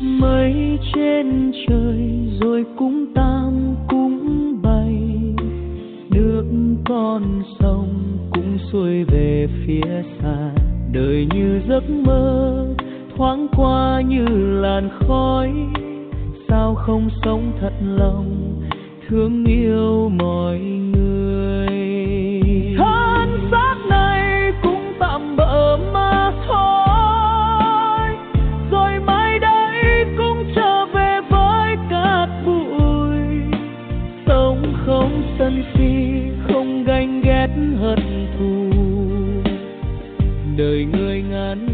Mây trên trời rồi cũng tam cũng bay, nước con sông cũng xuôi về phía xa. Đời như giấc mơ thoáng qua như làn khói, sao không sống thật lòng thương yêu mọi người. Thân xác này cũng tạm bỡ mà thôi, rồi mai đây cũng trở về với cát bụi. Sống không sân si, không ganh ghét hận thù, đời người ngàn